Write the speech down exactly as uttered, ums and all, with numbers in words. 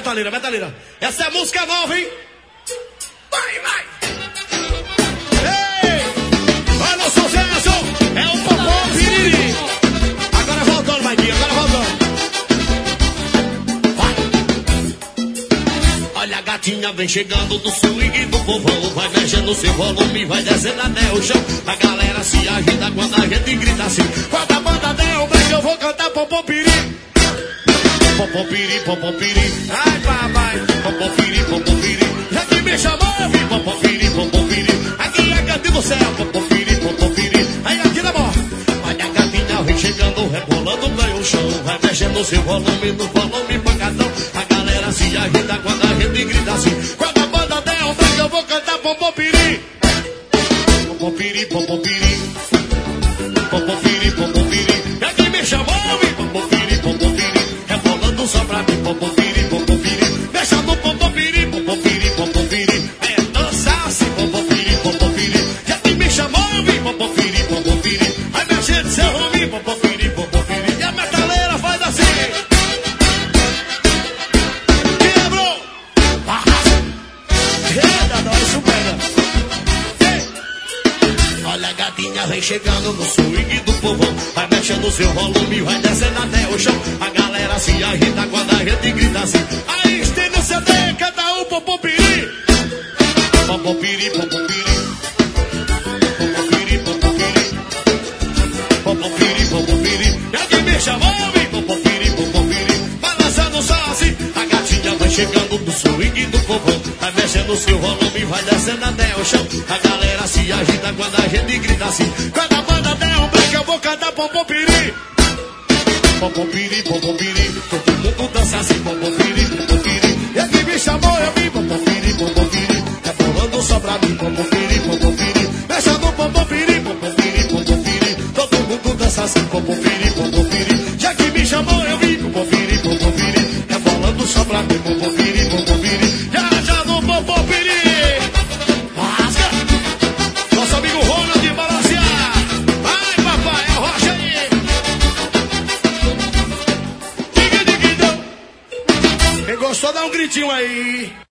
metaleira, metaleira. Essa é música nova, hein? Vai, vai! Ei! Olha o sucesso! É o Popó Piriri! Agora voltando, Maiquinho, agora voltando. Vai! Olha a gatinha vem chegando do swing do povão. Vai mexendo seu volume, vai descendo até o chão. A galera se agita quando a gente grita assim. Quando a banda der um break, eu vou cantar Popó Piriri. Popó Piriri, Popó Piriri. Ai, papai! Popó Piriri, Popó Piriri. Já que me chamou, eu vi Popó Piriri, Popó Piriri. Aqui é canto do céu, Popó Piriri, Popó Piriri. Aí aqui na morte. Olha a gatinha vem chegando, rebolando, ganha o chão. Vai mexendo seu volume no volume pancadão. A galera se agita quando a gente grita assim. Quando a banda der um break, eu vou cantar Popó Piriri. Popó Piriri, Popó Piriri. Popó Piriri, Popó Piriri. Já que me chamou, eu vi Popó Piriri, Popó Piriri. Rebolando só pra mim, Popó Piriri, Popó Piriri. Deixa no Popó Piriri, Popó Piriri, Popó Piriri. É dançar assim, Popó Piriri, Popó Piriri. Já que me chamou, eu vi Popó Piriri, Popó Piriri. Aí minha gente, seu homem, Popó Piriri, Popó Piriri. E a metaleira faz assim. Quebrou! Arrasa! Eita, nós supera. Olha a gatinha vem chegando no swing do povão. Vai mexendo seu volume, vai descendo até o chão. A galera se agita quando a gente grita assim. Aí estende o C D, canta o Popó Piriri. Popó Piriri, Popó Piriri. Popó Piriri, Popó Piriri. Popó Piriri, Popó Piriri. E aqui me chamou, vem Popó Piriri, Popó Piriri. Balançando só assim. A gatinha vai chegando no swing do povão. Vai mexendo seu volume, vai descendo até o chão. A galera se agita quando a gente grita assim. Quando a banda der um break, eu vou cantar Popó Piriri. Popó Piriri, Popó Piriri. Todo mundo dança assim, Popó Piriri, Popó Piriri. E aqui me chamou, eu vi Popó Piriri, Popó Piriri. Rebolando só pra mim, Popó Piriri, Popó Piriri. Mexa no Popó Piriri, Popó Piriri, Popó Piriri. Todo mundo dança assim, Popó Piriri, Popó Piriri. Já que me chamou, eu vi Popó Piriri, Popó Piriri. Rebolando só pra mim, Popó Piriri, Popó Piriri. Já já no Popó Piriri. Rasga! Nosso amigo Ronald de Balancear. Vai, papai, arrocha aí. Quem gostou, dá um gritinho aí.